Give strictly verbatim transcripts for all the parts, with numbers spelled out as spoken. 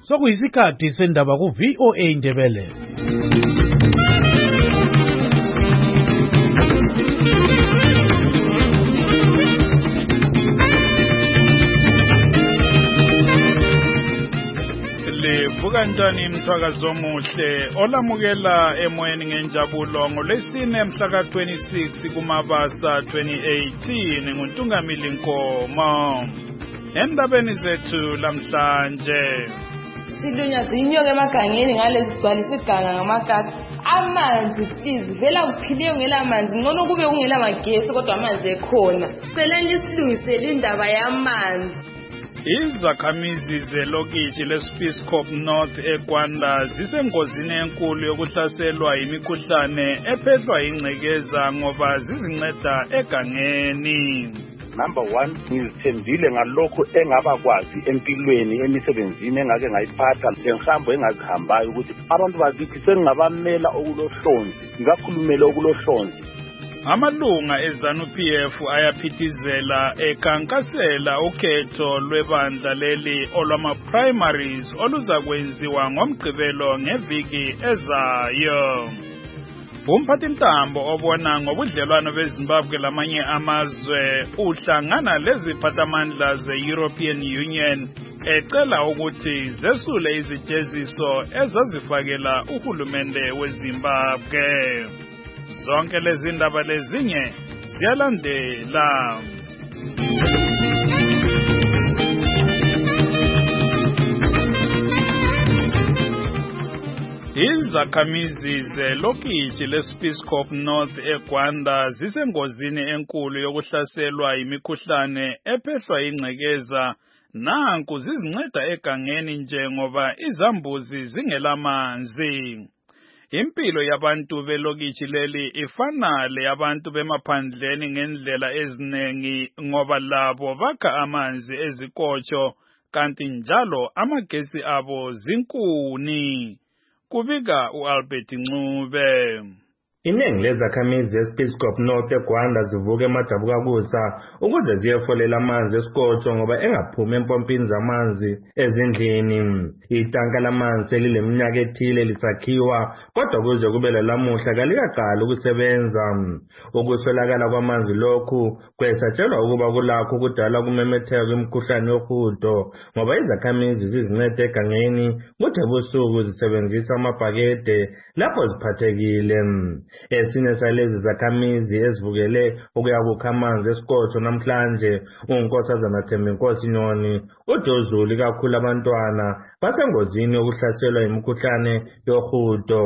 Sokuyisikhathi sendaba ku V O A Ndebele. Kanjani mthakazo omuhle olamukela emoyeni ngenjabulo ngolesine mhla ka twenty-six kuMabasa twenty eighteen nguNtungamili Nkomo. Endabeni zethu lamhlanje silunya zinyoka emagangeni ngalezi gcwalisa iganga ngamakaka. Amanzi please vela uphile ngela manzi ngcono kube ungela magesi kodwa amanzi ekhona. Celani lisilungisele indaba yamanzi. Izakhamizi zelokitshi leSpitzkop North eGwanda zisengozini enkulu yokuhlaselwa imikhuhlane ephehlwa ingcekeza ngoba zizinceda egangeni. Number one, ngizithembile ngalokho engabakwazi empilweni emisebenzini engake ngayiphatha ngehambo engazihambayo ukuthi abantu bakithi sengingabamela okulohlonzi ngakhulumela okulohlonzi. Amalunga eZanu-P F ayaphithizela ekhankasela ukhetho lwebandla leli olwama-primaries oluzakwenziwa ngomgqibelo ngeviki ezayo. Umphathintambo obona ngobudlelwano beZimbabwe lamanye amazwe uhlangana leziphathamandla ze-European Union ecela ukuthi zesule izijeziso ezazifakela uhulumende weZimbabwe. Zonke lezi ndaba lezinye ziyalandela. Izakhamizi zelokitshi leSpitzkop North eGwanda zisengozini enkulu yokuhlaselwa imikhuhlane ephehlwa ingcekeza. Nanku zizinceda egangeni nje ngoba izambuzi zingelamanzi. Impilo yabantu belokitshi leli ifana leyabantu bemaphandleni ngendlela ezinengi ngoba labo bakha amanzi ezikotsho kanti njalo amagesi abo zinkuni. Kubika uAlbert Ncube. Iningi lezakhamizi eSpitzkop North eGwanda zivuka emadabukakusa ukuze ziyefolela amanzi esikotsho ngoba engaphumi empompini zamanzi ezindlini. Itanka lamanzi elileminyaka ethile lisakhiwa kodwa kuze kube lamuhla kalikaqala ukusebenza. Ukuswelakala kwamanzi lokhu kwesatshelwa ukuba kulakho ukudala ukumemetheka kwemikhuhlane yohudo ngoba izakhamizi zizincede egangeni kuthi ebusuku zisebenzisa amabhakede lapho ziphathekile. Esinye salezi zakhamizi ezivukele ukuyakukha amanzi esikotsho namhlanje uNkosazana Thembinkosi Nyoni uthi uzulu kakhulu abantwana basengozini yokuhlaselwa imikhuhlane yohudo.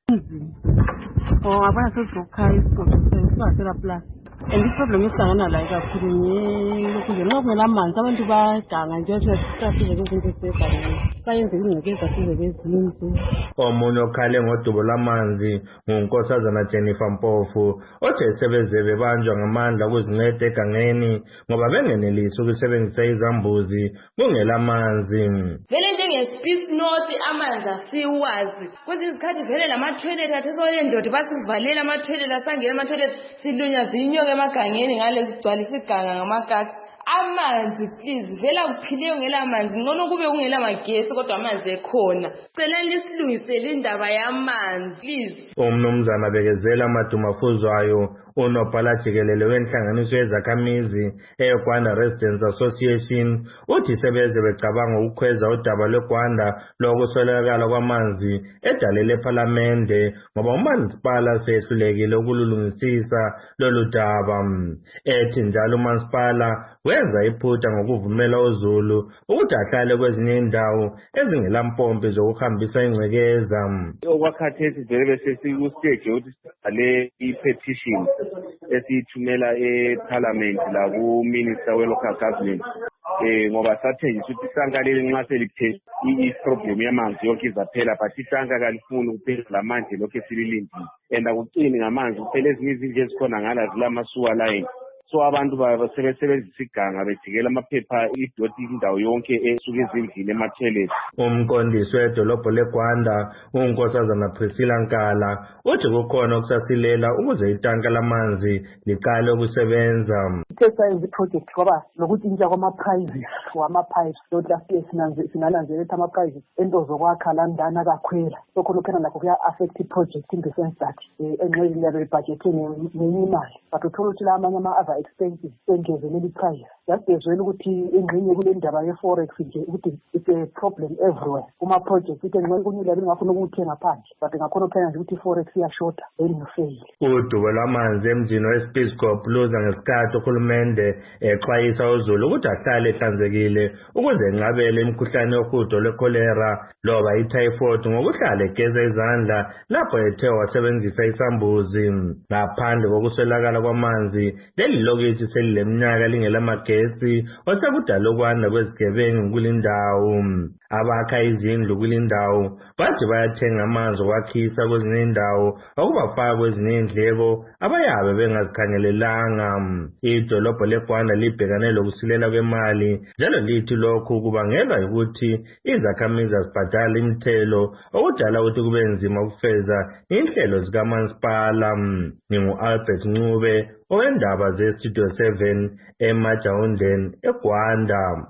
Oh, abana sezokukha isikolo sesibasela plus. And this problem is sangana la kakhulu lokhu nje ngokumela amanzi abantu bayadanga nje sesifike kwezinto ezibhekana bayenze ingcekeza size bezindlu. Omunye okhale ngodubo lamanzi nguNkosazana Jennifer Mpofu othe sebeze bebanjwa ngamandla ukuzinceda egangeni ngoba bengenelisi ukusebenzisa izambuzi kungela amanzi. Vele njengespitz North amanzi asiwazi kwezinye izikhathi vele lama-toilet athesole ndoda basivalela ama-toilet asangena ama-toilet silunya zinyoka emagangeni ngalezi gcwalisa iganga ngamakaka. Amanzi please vela uphile ngela manzi ngcono kube ungela magesi kodwa amanzi ekhona. Celani lisilungisele indaba yamanzi please. Umnumzana bekezela amadumafuzwayo unobhala jikelele wenhlanganiso yezakhamizi eGwanda Residents Association uthi sebeze becabanga ukukhweza udaba lweGwanda lokuswelakala kwamanzi edalele ePhalamende ngoba umasipala sehlulekile ukululungisisa lolu daba. Ethi njalo umasipala wenza iphutha ngokuvumela uZulu ukuthi ahlale kwezinye indawo ezingela mpompi zokuhambisa ingcekeza. Okwakhathesi vele sesikustage ukuthi sibhale i-petition esithumela eParliament la ku-Minister we-Local Government eh ngoba sathengisa ukuthi isanka leli nxa seliphethe i-problem yamanzi yonke izaphela but isanka kalifuni ukuphela lamanje lokho esililindile and akucini ngamanzi kuphela ezinye izinto ezikhona ngala zilamasuwa line so abantu basebenzisa iganga bejikela amaphepha idoti indawo yonke esuke ezindlini ema-toilet. Umqondisi wedolobho leGwanda uNkosazana Priscilla Nkala uthi kukhona ukusasilela ukuze itanka lamanzi liqale ukusebenza. Sisayenza iproject kwaba nokutshintsha kwama-prices wama-pipes lot last year sinananzela ukuthi ama-prices ento zokwakha landana kakhwela so khona phela nakho kuya-affect i-project in the sense that enxeni yabe ibhajethe ngenye imali but uthola ukuthi la amanye ama-other expenses engezelela i-price just ezwela ukuthi engxenye kule ndaba ye-forex nje ukuthi it's a problem everywhere kuma-project ithi enxeni kunyile yabe ngafuna ukuthenga phandle but ngakhona phela nje ukuthi i-forex iyashota then ngifeyile. Udubo lwamanzi emjini weSpitzkop luza ngesikhathi uhulumende exwayisa uZulu ukuthi ahlale ehlanzekile ukuze enqabele imikhuhlane yohudo lwekholera loba ityphoid ngokuhlala egeza izandla lapho ethe wasebenzisa isambuzi. Ngaphandle kokuswelakala kwamanzi leli lokithi selileminyaka lingelamagetsi osekudala ukwanda kwezigebengu kulindawo. Abakha izindlu kulindawo bathi bayathenga amanzi okwakhisa kwezinye indawo okubafaka kwezinye indleko abayabe bengazikhangelelanga. Idolobho leGwanda libhekane lokusilela kwemali njalo lithi lokhu kubangelwa ukuthi izakhamizi azibhadala imithelo okudala ukuthi kube nzima ukufeza inhlelo zikamasipala. Ningu-Albert Ncube owendaba ze-Studio seven eMajawundeni eGwanda.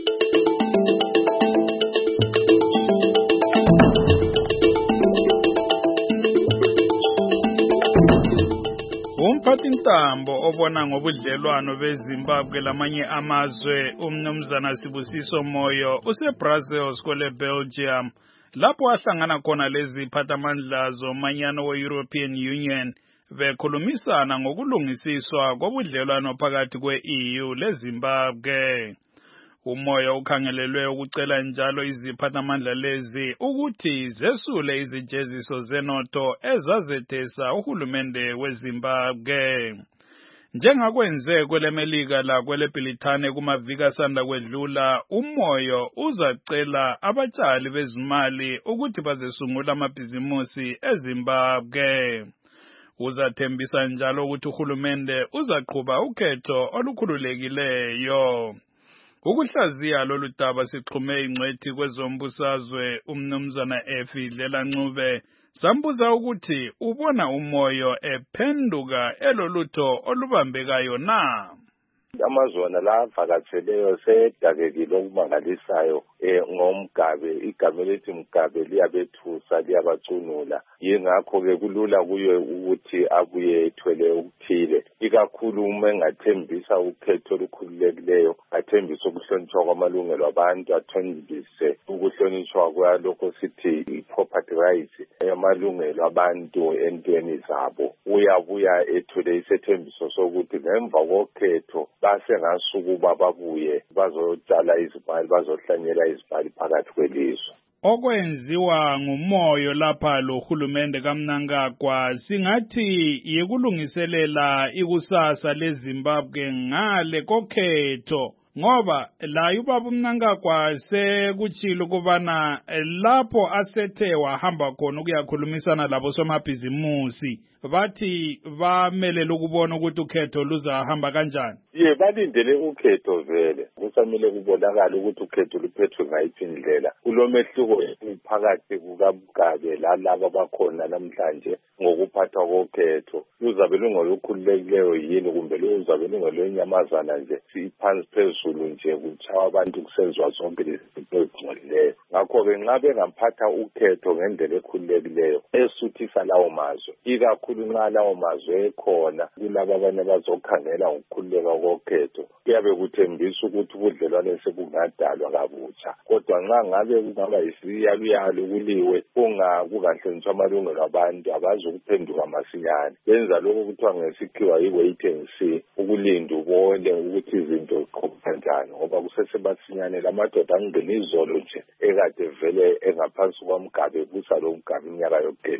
Umphathintambo obona ngobudlelwano beZimbabwe lamanye amazwe uMnumzana Sibusiso Moyo useBrussels kwele Belgium lapho ahlangana khona leziphathamandla zomanyano we-European Union bekhulumisana ngokulungisiswa kobudlelwano phakathi kwe-E U leZimbabwe. Umoya ukhangelelwe ukucela njalo iziphathamandla lezi ukuthi zesule izijeziso zenotho ezazethesa uhulumende weZimbabwe. Njengakwenze kwele Melika la kwele Britane kumaviki asanda kwedlula, umoyo uzacela abatshali bezimali ukuthi bazesungula amabhizimusi eZimbabwe. Uzathembisa njalo ukuthi uhulumende uzaqhuba ukhetho olukhululekileyo. Ukuhlaziya lolu daba sixhume ingcwethi kwezombusazwe uMnumzana Efidlela Ncube sambuza ukuthi ubona umoyo ephenduka elolutho olubambekayo na. Amazwana la avakatseleyo sedakekile okumangalisayo eh ngomgabe igama lethi mgabe liyabethusa liyabacunula yingakho ke kulula kuyo ukuthi abuye ethwele ukuthile ikakhulu uma engathembisa ukhetho olukhululekileyo athembisa ukuhlonishwa kwamalungelo abantu athembise ukuhlonishwa kwalokho sithi i-property rights amalungelo abantu entweni zabo uyabuya ethwele isethembiso sokuthi ngemva kokhetho base ngasukuba babuye bazotshala izimali bazohlanyela izimali phakathi kwelizwe. Okwenziwa ngumoyo lapha lo hulumende kaMnangagwa singathi yikulungiselela ikusasa leZimbabwe ngale kokhetho ngoba la ubaba uMnangagwa sekutshilo kubana lapho asethe wahamba khona ukuyakhulumisana labo somabhizimusi bathi bamelele ukubona ukuthi ukhetho luzahamba kanjani. Ye balindele ukhetho vele kusamele kubonakala ukuthi ukhetho luphethwe ngayiphi indlela kulomehluko phakathi kukaMgabe lalabo bakhona namhlanje ngokuphathwa kokhetho luzabe lungolukhululekileyo yini kumbe luzabe lungolwenyamazana nje siphansi phezulu nje kutshawa abantu kusenziwa zonke izinto ezingcolileyo. Ngakho-ke nxa bengamphatha ukhetho ngendlela ekhululekileyo esuthisa lawo mazwe ikakhulu nxa lawo mazwe ekhona kulabo abanye bazokhangela ngokukhululeka kokhetho kuyabe kuthembisa ukuthi ubudlelwane sebungadalwa kabutsha kodwa nxa ngabe kungaba yisiyaluyalu kuliwe kungakukahlonitshwa amalungelo abantu abazokuphenduka masinyane benza lokho kuthiwa ngesikhiwa yi-wait and see ukulinda ubone ukuthi izinto ziqhubeka njani ngoba kusesebasinyane lamadoda angena izolo nje ekade vele engaphansi kwamgabe busa lo mgabe iminyaka yokugeleyo.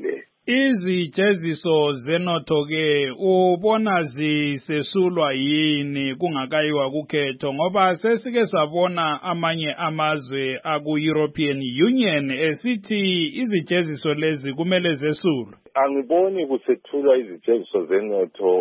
Izijeziso zenotho-ke ubona zisesulwa yini kungakayiwa kukhetho ngoba sesike sabona amanye amazwe aku-European Union esithi izijeziso lezi kumele zesulwe. Angiboni kusethulwa izijeziso zenotho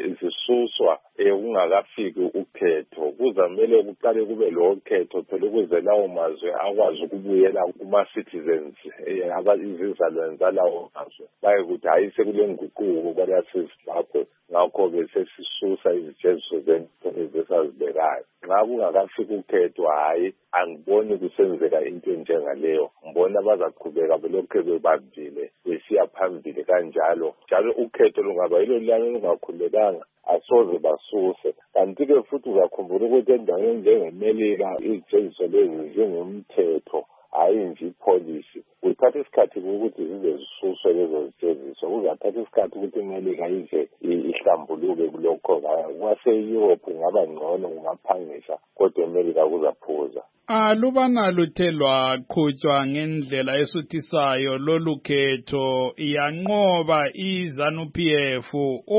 zisuswa kungakafiki ukhetho. Kuzamele kuqale kube lo khetho phela ukuze lawo mazwe akwazi ukubuyela kuma-citizens izizalwane zalawo mazwe baye ukuthi hayi sekule nguquko kwalaseZimbabwe ngakho-ke sesisusa izijeziso zenotho ezisazibekayo. Nxa kungakafiki ukhetho hayi angiboni kusenzeka into enjengaleyo. Ngibona bazaqhubeka belokhu bebambile besiya phambili kanjalo njalo ukhetho lungaba yilo lana lungakhulekanga asoze basuse. Kanti-ke futhi uzakhumbula ukuthi endaweni njengeMelika izijeziso lezi zingumthetho hayi nje ipolicy. Kuthatha isikhathi ukuthi zize zisuswe lezo zijeziso. Kuzathatha isikhathi ukuthi iMelika ize ihlambuluke kulokho. Kwase-Europe kungaba ngcono kungaphangisa kodwa eMelika kuzaphuza. Alubana luthe lwaqhutshwa ngendlela esuthisayo lolu khetho yanqoba i-ZANU-P F.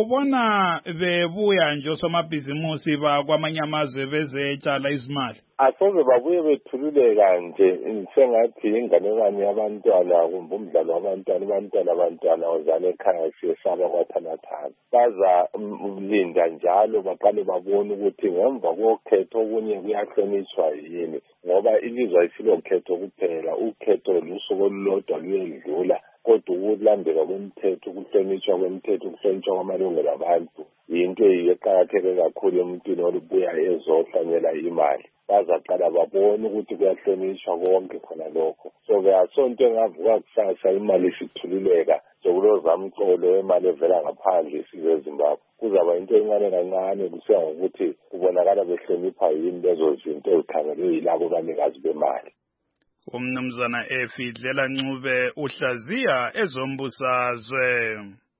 Ubona bebuya nje osomabhizimusi bakwamanye amazwe bezetshala izimali? Asoze babuye bethululeka nje sengathi inganekwane yabantwana kumbe umdlalo wabantwana abantwana abantwana ozala ekhaya siyesaba kwathanathana. Baza linda njalo baqale babone ukuthi ngemva kokhetho okunye kuyahlonishwa yini ngoba ilizwe ayisilokhetho kuphela. Ukhetho lusuku olulodwa luyedlula kodwa ukulandela kwemithetho ukuhlonishwa kwemithetho ukuhlonishwa kwamalungelo abantu yinto eqakatheke kakhulu emuntwini olubuya ezohlanyela imali. Bazaqala babone ukuthi kuyahlonishwa konke khona lokho. So kuyasonto engavuka kusasa imali isithululeka sokulozamcolo wemali evela ngaphandle isize eZimbabwe. Kuzaba into encane kancane kusiya ngokuthi kubonakala behlonipha yini lezo zinto ezikhangelwe yilabo banikazi bemali. Umnumzana Efidlela Ncube uhlaziya ezombusazwe.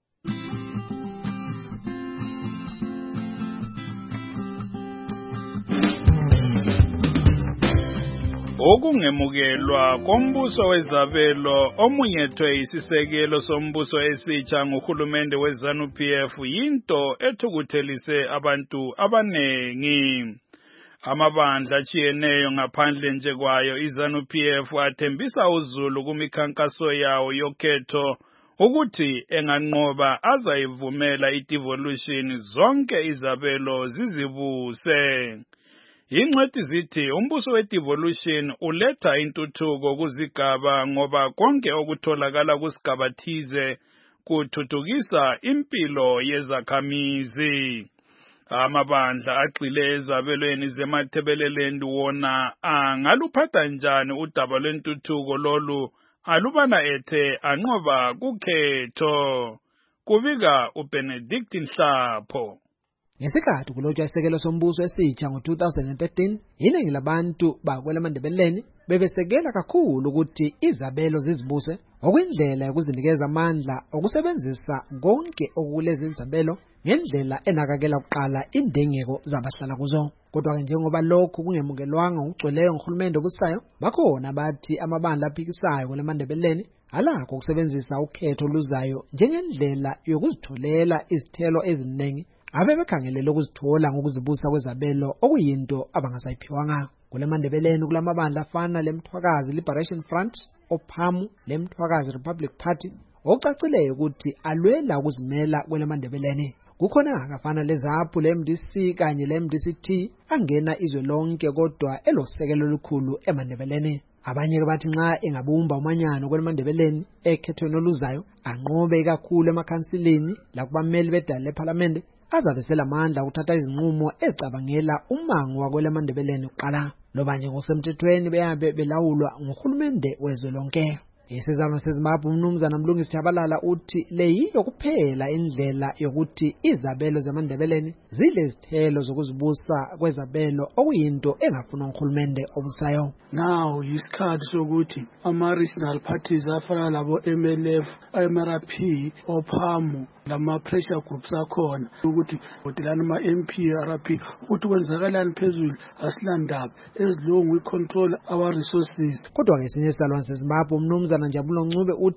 Okungemukelwa kombuso wezabelo omunyethwe isisekelo sombuso esitsha nguhulumende weZANU-P F yinto ethukuthelise abantu abanengi. Amabandla achiyeneyo ngaphandle nje kwayo iZANU-P F athembisa uzulu kumikhankaso yawo yokhetho ukuthi enganqoba azayivumela i-devolution zonke izabelo zizibuse. Ingcwethi zithi umbuso we-devolution uletha intuthuko kuzigaba ngoba konke okutholakala kusigaba thize kuthuthukisa impilo yezakhamizi. Amabandla agxile ezabelweni zemathebeleleni wona angaluphatha njani udaba lwentuthuko lolu alubana ethe anqoba kukhetho. Kubika uBenedict Nhlapho. Ngesikhathi kulotshwa isekelo sombuso esitsha ngo two thousand thirteen, iningi labantu bakwelamandebeleni bebesekela kakhulu ukuthi izabelo zizibuse okuyindlela yokuzinikeza amandla okusebenzisa konke okulezi izabelo ngendlela enakakela kuqala indengeko zabahlala kuzo. Kodwa njengoba lokho kungemukelwanga ukugcweleyo ngohulumende obusayo, bakhona bathi amabandla aphikisayo kwelamandebeleni alakho ukusebenzisa ukhetho luzayo njengendlela yokuzitholela izithelo eziningi abe bekhangelele ukuzithola ngokuzibusa kwezabelo okuyinto abangasayiphiwanga. Kulemandebeleni kulamabandla afana leMthwakazi Liberation Front, ophamu leMthwakazi Republic Party ocacileyo ukuthi alwela ukuzimela kwelemandebeleni. Kukhona akafana leZAPU le-M D C kanye le-M D C T angena izwe lonke kodwa elosekelo olukhulu emandebeleni. Abanye bathi nxa engabumba umanyano kwelemandebeleni ekhethweni oluzayo anqobe kakhulu emakhansilini lakubameli bedala leParliament azabe selamandla ukuthatha izinqumo ezicabangela umango wakwelemandebeleni kuqala loba nje ngokusemthethweni beyabe belawulwa nguhulumende wezwe lonke. Isizalwane seZimbabwe umnumzana Mlungisi Tshabalala uthi le yiyo kuphela indlela yokuthi izabelo zamandebeleni zile izithelo zokuzibusa kwezabelo okuyinto engafuna uhulumende obusayo. Now isikhathi sokuthi ama-regional parties afana labo M L F, M R P, ophamu lama-pressure groups akhona ukuthi odelana ama-M P, R P ukuthi kwenzakalani phezulu asilandaba ezilungu we-control our resources. Kodwa ngesinye isizalwane seZimbabwe umnumzana Njabulo Ncube uthi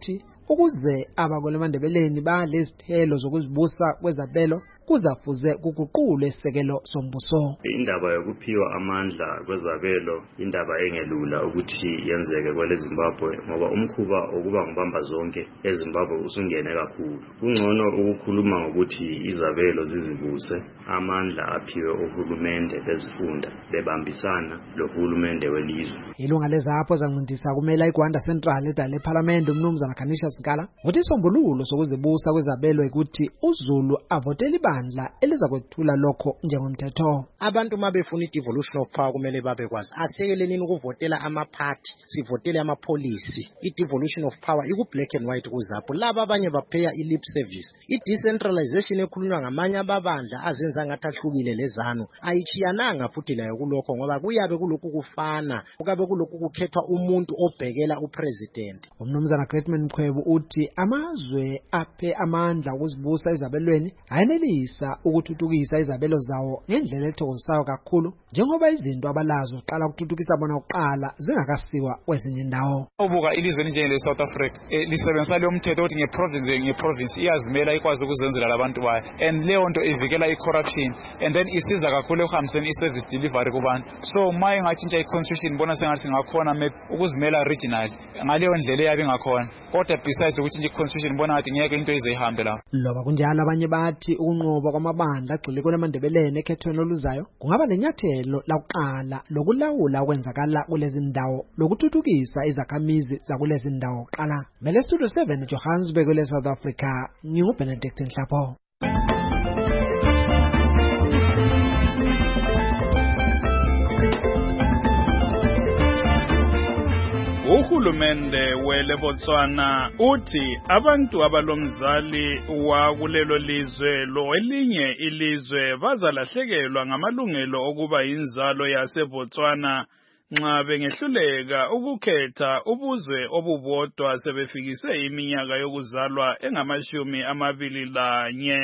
ukuze abakwelamandebeleni balezithelo zokuzibusa kwezabelo kuzafuze kuguqulwe isekelo sombuso. Indaba yokuphiwa amandla kwezabelo indaba engelula ukuthi yenzeke kwele Zimbabwe ngoba umkhuba okuba ngibamba zonke eZimbabwe usungene kakhulu. Kungcono ukukhuluma ngokuthi izabelo zizibuse, amandla aphiwe uhulumende bezifunda bebambisana lohulumende welizwe. Ilunga lezapho zanqindisa kumela iGwanda Central edale eParliament umnumzana Kanisha Sikala uthi isombululo sokuzibusa kwezabelo ukuthi uZulu avotele ibandla eliza kwethula lokho njengomthetho. Abantu mabefuna i-devolution of power kumele babekwazi asekeleleni ukuvotela ama-party sivotele ama-policy. I-devolution of power iku black and white kuzapho laba abanye bapheya i-lip service. I-decentralization ekhulunywa ngamanye ababandla azenza ngathi ahlukile lezanu ayichiyananga futhi layo kulokho ngoba kuyabe kulokhu kufana kukabe kulokhu kukhethwa umuntu obhekela upresident. Umnumzana Greatman Mkhwebu uthi amazwe aphe amandla ukuzibusa izabelweni ayenelisa ukuthuthukisa izabelo zawo ngendlela ethokozisayo kakhulu njengoba izinto abalazo qala ukuthuthukisa bona uqala zingakasiwa kwezinye indawo. Ubuka ilizwe njengele South Africa lisebenzisa lo mthetho othi ngeprovince ngeprovince iyazimela ikwazi ukuzenzela labantu bayo and leyo nto ivikela icorruption and then isiza kakhulu ekuhambiseni iservice delivery kubantu. So maye ngatshintsha iconstitution bona sengathi singakhona maybe ukuzimela regional ngaleyo ndlela eyabe ngakhona kodwa besides ukuthi iconstitution bona ngathi ngeke into izeyihambe la. Loba kunjalo abanye bathi ukunqoba kwamabandla agxile kwelamandebeleni ekhethweni oluzayo kungaba lenyathelo lakuqala lokulawula okwenzakala kulezi ndawo lokuthuthukisa izakhamizi zakulezi ndawo qala. Mele Studio seven Johannesburg le South Africa nginguBenedict Nhlapho. Uhulumende wele Botswana uthi abantu abalomzali wa kulelo lizwe lo elinye ilizwe bazalahlekelwa ngamalungelo okuba inzalo yase Botswana nxa bengehluleka ukukhetha ubuzwe obubodwa sebefikise iminyaka yokuzalwa engamashumi amabili lanye.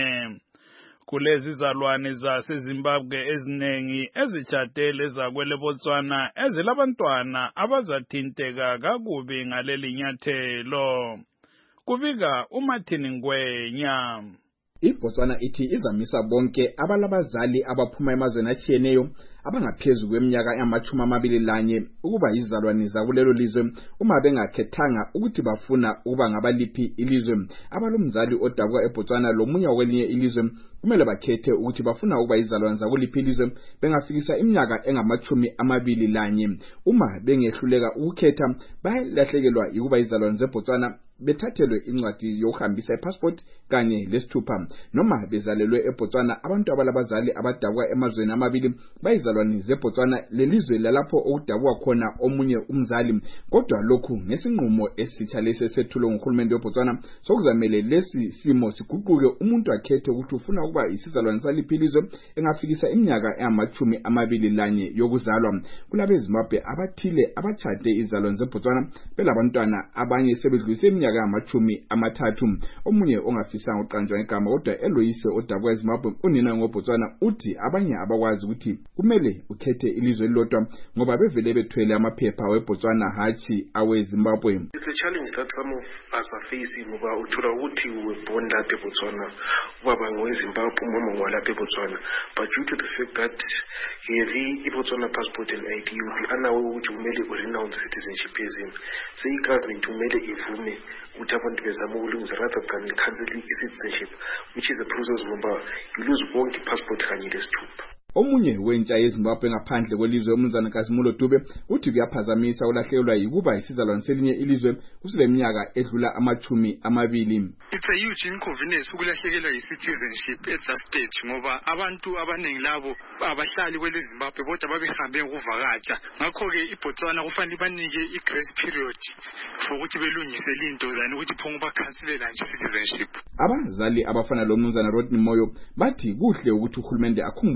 Kulezi zalwane zaseZimbabwe ezinengi ezitshadele zakwele Botswana ezilabantwana abazathinteka kakubi ngaleli nyathelo. Kubika uMartin Ngwenya. iBotswana ithi izamisa bonke abalabazali abaphuma emazweni atshiyeneyo abangaphezulu kweminyaka yamachumi amabili lanye ukuba izalwane zakulelo lizwe uma bengakhethanga ukuthi bafuna ukuba ngabaliphi ilizwe. Abalomzali odabwa eBotswana lomunye kwelinye ilizwe kumele bakhethe ukuthi bafuna ukuba izalwane zakuliphi ilizwe bengafikisa iminyaka engamachumi amabili lanye. Uma bengehluleka ukukhetha bayalahlekelwa ukuba izalwane zeBotswana bethathelwe incwadi yokuhambisa ipassport kanye lesithupha. Noma bezalelwe eBotswana abantu abalabazali abadabwa emazweni amabili bayizalwane zeBotswana lelizwe lalapho okudabwa khona omunye umzali. Kodwa lokhu ngesinqumo esitsha lesi sethulo nguhulumende weBotswana sokuzamele lesi simo siguquke umuntu akhethe ukuthi ufuna ukuba isizalwane saliphi ilizwe engafikisa iminyaka engamachumi amabili lanye yokuzalwa. Kulabe Zimbabwe abathile abachade izalwane zeBotswana belabantwana abanye sebedlulise iminyaka amachumi amathathu. Omunye ongafisanga uqanjwa igama kodwa eloyise odabwa eZimbabwe unina ngoBotswana uthi abanye abakwazi ukuthi kumele ukhethe ilizwe elilodwa ngoba bevele bethwele amaphepha weBotswana hachi aweZimbabwe. It's a challenge that some of us are facing ngoba uthola ukuthi we born lapha eBotswana ubaba ngoweZimbabwe umama ngwalapha eBotswana but due to the fact that heavy iBotswana passport and I D uthi anawe ukuthi kumele urenounce citizenship yezini say igovernment kumele ivume ukuthi abantu bezama ukulungisa rather than cancel i-citizenship which is a process ngoba you lose bonke passport kanye lesithupha. Omunye wentsha yeZimbabwe ngaphandle kwelizwe umnumzana Kasimulo Dube uthi kuyaphazamisa ulahlekelwa yikuba isizalwane selinye ilizwe kusile minyaka edlula amachumi amabili. It's a huge inconvenience ukulahlekelwa yi-citizenship at that stage ngoba abantu abaningi labo abahlali kwele Zimbabwe bodwa babehambe ukuvakatsha. Ngakho-ke iBotswana kufanele banike i-grace period for ukuthi belungise into than ukuthi phongo bakhanselela nje citizenship. Abazali abafana lo mnumzana Rodney Moyo bathi kuhle ukuthi uhulumende akhumbuze abantu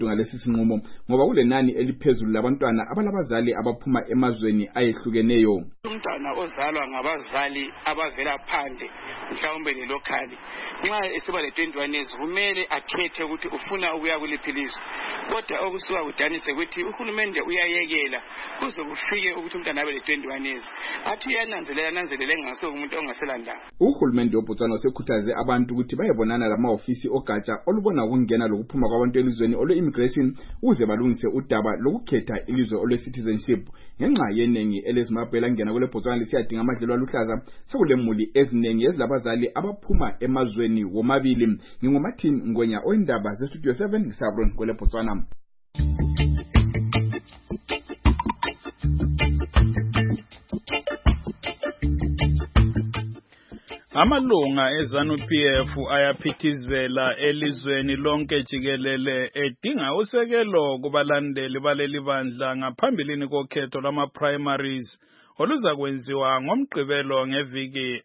abantu ngalesi sinqumo ngoba kulenani eliphezulu labantwana abalabazali abaphuma emazweni ayehlukeneyo. Umntwana ozalwa ngabazali abavela phandle mhlawumbe le locally nxa esiba le twenty-one years kumele akhethe ukuthi ufuna ukuya kuliphi ilizwe, kodwa okusuka kudanise ukuthi uhulumende uyayekela kuze kufike ukuthi umntwana abe le twenty-one years, athi uyananzelela nanzelela engase umuntu ongaselandaba. Uhulumende weBotswana usekhuthaze abantu ukuthi bayebonana lama-ofisi ogatsha olubona ukungena lokuphuma kwabantu elizweni olwe-immigration ukuze balungise udaba lokukhetha ilizwe olwe-citizenship. Ngenxa yeningi eleZimbabwe elangena kule Botswana lisiyadinga amadlelo aluhlaza, sekulemuli eziningi ezilabazali abaphuma emazweni womabili. NginguMartin Ngwenya oyindaba zeStudio seven ngisabron kule Botswana. Amalunga eZanu-P F ayaphithizela elizweni lonke jikelele edinga usekelo kubalandeli baleli bandla ngaphambilini kokhetho lama-primaries oluzakwenziwa ngomgqibelo ngeviki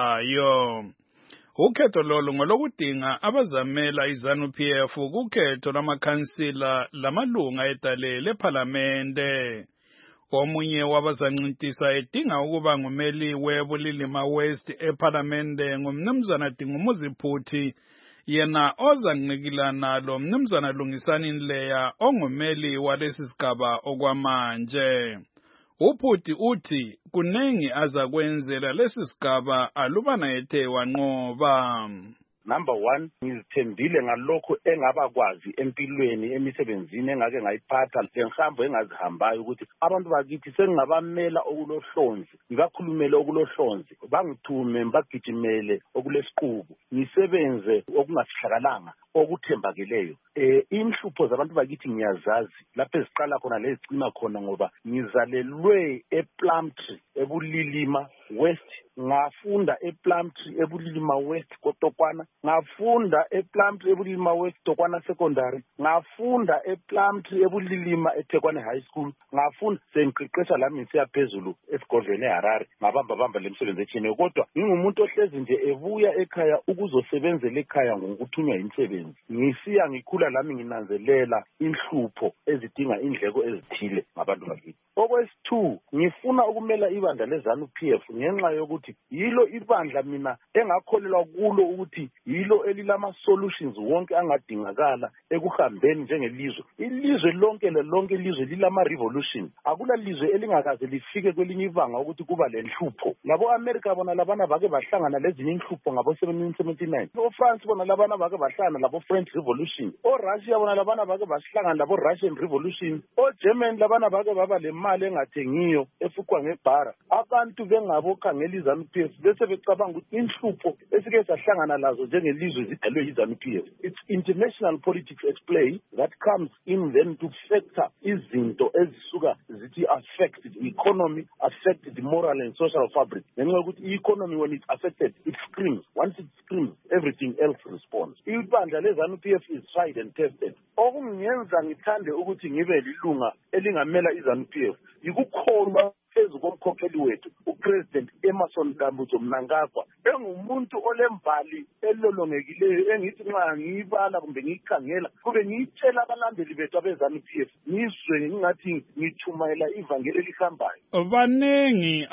ezayo. Ukhetho lolu ngolokudinga abazamela iZanu-P F kukhetho lamakhansila lamalunga edale lephalamende. Omunye wabazancintisa edinga ukuba ngumeli weBulilima West ePhalamende ngumnumzana Dingumuzi Phuthi, yena ozanqikilana lo mnumzana Lungisani Nleya ongumeli walesi sigaba okwamanje. uPhuthi uthi kunengi azakwenzela lesi sigaba alubana ethe wanqoba. Number one, ngizithembile ngalokho engabakwazi empilweni emisebenzini engake ngayiphatha njengihambo engazihambayo ukuthi abantu bakithi sengingabamela okulohlonzi, ngibakhulumele okulohlonzi, bangithume bagijimele okulesiqubu, ngisebenze okungasihlakalanga okuthembakeleyo. Eh inhlupho zabantu bakithi ngiyazazi lapho eziqala khona lezicima khona ngoba ngizalelwe ePlumtree eBulilima West, ngafunda ePlumtree eBulilima West Kotokwana, ngafunda ePlumtree eBulilima West Tokwana Secondary, ngafunda ePlumtree eBulilima eThekwani High School, ngafunda sengiqeqesha lami siyaphezulu esigodlweni eHarare, ngabamba bamba lemsebenzi ethini. Kodwa ngingumuntu ohlezi nje ebuya ekhaya ukuzosebenzela ekhaya ngokuthunywa imisebenzi. Ngisiya ngikhula lami nginanzelela inhlupho ezidinga indleko ezithile ngabantu bakithi. Okwesithu, ngifuna ukumela ibandla leZanu-P F ngenxa yokuthi yilo ibandla mina engakholelwa kulo ukuthi yilo elilama solutions wonke angadingakala ekuhambeni njengelizwe. Ilizwe lonke lelonke ilizwe lilama revolution. Akula lizwe elingakaze lifike kwelinye ibanga ukuthi kuba lenhlupho. Labo America bona labana bake bahlangana lezinye inhlupho ngabo seventeen seventy-nine. O France bona labana bake bahlangana labo French Revolution. O Russia bona labana bake bahlangana labo Russian Revolution. O German labana bake baba le mali engathengiyo efukwa ngebhara. Abantu bengabo khangela iZanu-P F bese becabanga ukuthi inhlupho esike sahlangana lazo njengelizwe zidalwe iZanu-P F. It's international politics at play that comes in then to factor izinto ezisuka zithi affect the economy, affect the moral and social fabric. Ngenxa yokuthi i-economy when it's affected it screams. Once it screams everything else responds. Ibandla leZanu-P F is tried and tested. Okungenza ngithande ukuthi ngibe lilunga elingamela iZanu-P F yikukholwa phezu komkhokheli wethu uPresident Emmerson Dambudzo Mnangagwa, engumuntu olembali elolongekileyo engithi nxa ngiyibala kumbe ngiyikhangela kube ngiyitshela abalandeli bethu abeZanu-P F ngizwe ngingathi ngithumayela ivangeli elihambayo. Banengi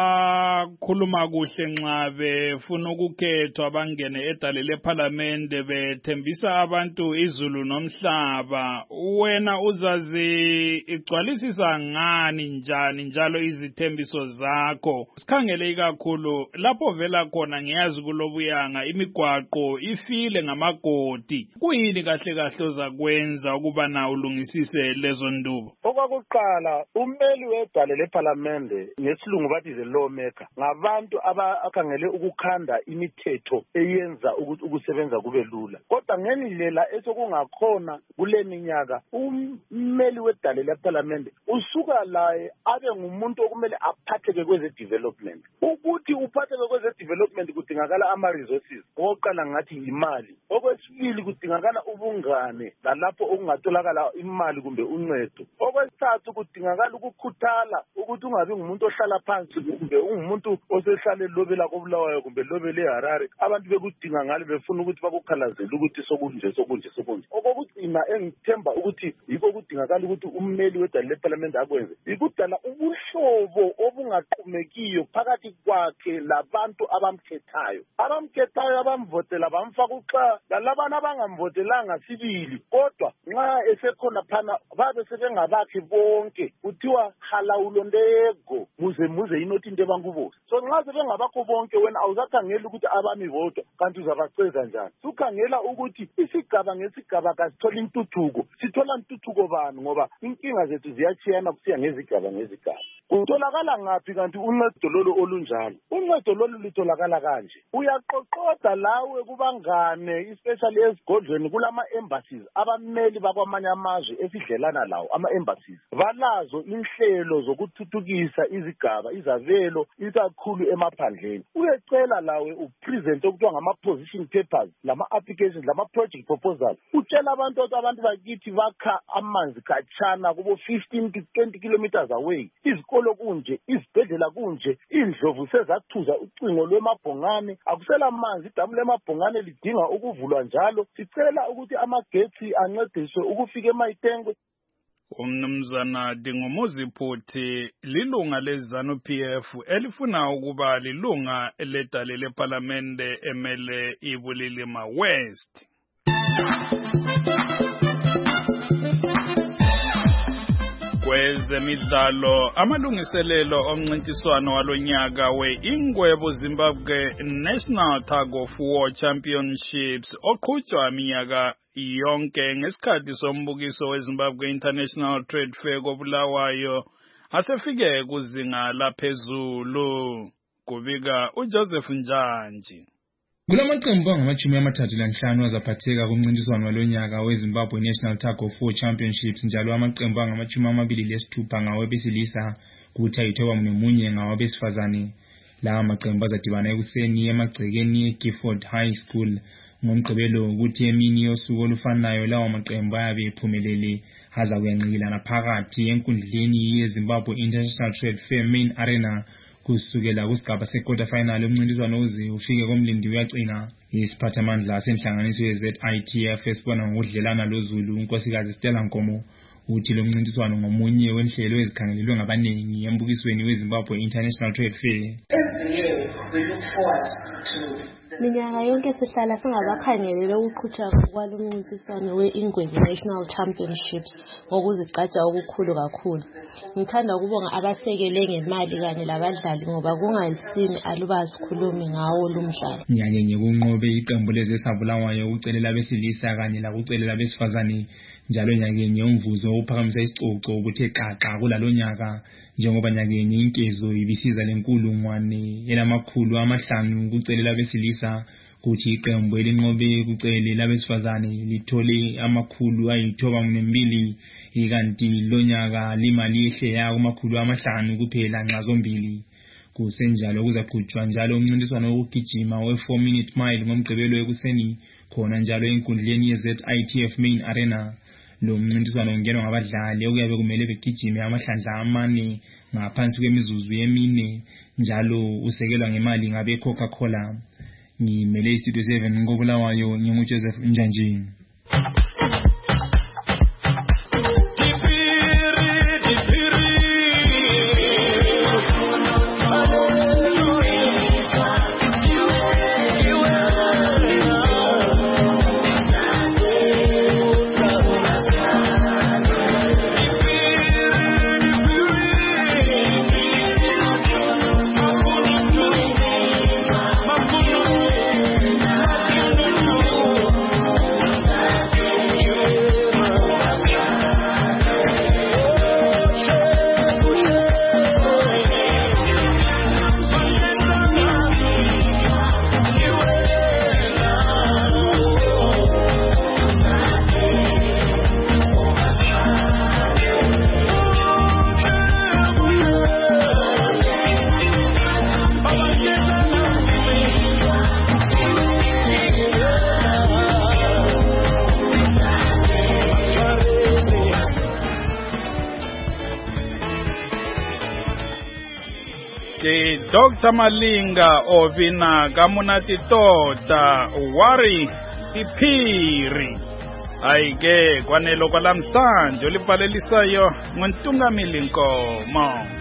abakhuluma kuhle nxa befuna ukukhethwa bangene edale lephalamende bethembisa abantu izulu nomhlaba. Wena uzazi igcwalisisa ngani njani njalo izithembiso zakho? Sikhangele ikakhulu lapho vela khona ngiyazi kulobuyanga imigwaqo ifile ngamagodi. Kuyini kahle kahle ozakwenza ukuba na ulungisise lezo ndubo? Okwakuqala, ummeli wedale lephalamende ngesilungu bathi the lawmaker ngabantu abakhangele ukukhanda imithetho eyenza ukuthi ukusebenza kube lula. Kodwa ngendlela esokungakhona kule minyaka ummeli wedale lephalamende usuka laye abe ngumuntu okumele aphatheke kweze development. Ukuthi uphatheke kweze development development kudingakala ama-resources. Okokuqala ngathi imali. Okwesibili kudingakala ubungane lalapho okungatholakala imali kumbe uncedo. Okwesithathu kudingakala ukukhuthala ukuthi ungabi ngumuntu ohlala phansi kumbe ungumuntu osehlale lobela koBulawayo kumbe lobele eHarare. Abantu bekudinga ngale befuna ukuthi bakukhalazele ukuthi sokunje sokunje sokunje. Okokugcina engithemba ukuthi yikho kudingakala ukuthi ummeli wedala leParliament akwenze. Ikudala ubuhlobo obungaqhumekiyo phakathi kwakhe labantu abamkhethayo. Abamkhethayo abamvotela bamfaka uxa lalabana abangamvotelanga sibili. Kodwa nxa esekhona phana babe sebengabakhe bonke kuthiwa halawulondego muze muze inothi into ebankubosi. So nxa sebengabakho bonke wena awuzakhangela ukuthi abami bodwa kanti uzabaceza njani. Sukhangela ukuthi isigaba ngesigaba kasithola intuthuko. Sithola intuthuko bani ngoba inkinga zethu ziyachiyana kusiya ngezigaba ngezigaba. Kutholakala ngaphi kanti uncedo lolo olunjalo? Uncedo lolo litholakala kanje. Uyaqoqoda lawe kubangane especially esigodlweni kulama embassies abameli bakwamanye amazwe esidlelana lawo ama embassies. Balazo inhlelo zokuthuthukisa izigaba izabelo ikakhulu emaphandleni. Uyecela lawe upresent okuthiwa ngama position papers lama applications lama project proposals. Utshela abantu ukuthi abantu bakithi bakha amanzi khatshana kubo fifteen to twenty kilometers away. Izikolo kunje, izibhedlela kunje, indlovu sezathuza ucingo lwemabhongane, akusela amanzi, idamu lemabhongane lidinga ukuvulwa njalo. Sicela ukuthi amagetsi ancediswe ukufika eMayitengwe. Umnumzana Dingumuzi Phuthi lilunga leZanu-P F elifuna ukuba lilunga eledale leParliamente emele iBulilima West. Kwezemidlalo amalungiselelo omncintiswano walonyaka we-Ingwebo Zimbabwe National Tug of War Championships oqhutshwa minyaka yonke ngesikhathi sombukiso weZimbabwe International Trade Fair koBulawayo asefike kuzinga laphezulu. Kubika uJoseph Njanji. Kulamaqembu angamachumi amathathu lanhlanu azaphatheka kumncintiswano walonyaka weZimbabwe National Tug of War Championships njalo amaqembu angamachumi amabili lesithupha ngawabesilisa kuthi ayithoba nomunye ngawabesifazane. Lawa maqembu azadibana ekuseni emagcekeni eGifford High School ngomgqibelo ukuthi emini yosuku olufanayo lawa maqembu ayabe ephumelele haza kuyanqikilana phakathi enkundleni yeZimbabwe International Trade Fair Main Arena kusukela kusigaba se-quarter final umncintiswano uze ufike komlindi uyagcina. Isiphathamandla senhlanganiso ye-Z I T F esibona ngokudlelana loZulu unkosikazi Stella Nkomo uthi lo mncintiswano ngomunye wenhlelo ezikhangelelwe ngabaningi embukisweni weZimbabwe International Trade Fair. Every year we look forward to minyaka yonke sihlala singabakhangelele ukuqhutshwa kwalo mncintiswano we-Ingwebo National Championships ngokuzigqaja okukhulu kakhulu. Ngithanda ukubonga abasekele ngemali kanye labadlali ngoba kungasini aluba sikhulumi ngawo lo mdlalo. Nyanyenye kunqobe iqembu lezeSabulawayo ukucelela abesilisa kanye lakucelela abesifazane njalo nyakenye umvuzo uphakamisa isicoco ukuthi eqaqa kulalonyaka njengoba nyakenye inkezo ibisiza lenkulungwane elamakhulu amahlanu kucelela abesilisa kuthi iqembu elinqobe kucelela abesifazane lithole amakhulu ayithoba mbili ikanti lonyaka limali ehle yawo amakhulu amahlanu kuphela nxa zombili. Kusenjalo kuzaqhutshwa njalo umncintiswano wokugijima we-four minute mile ngomgqibelo ekuseni khona njalo enkundleni ye-Z I T F Main Arena. Lo mncintiswano ungenwa ngabadlali okuyabe kumele begijime amahlandla amane ngaphansi kwemizuzu yemine njalo usekelwa ngemali ngabe Coca-Cola. Ngimele iStudio seven ngoBulawayo nginguJoseph Njanji. Doctor Malinga Ovina Kamunati Tota Wari Iphiri. Ayike kwanelo kwalamhlanje olibhalelisayo ngontungamili Nkomo.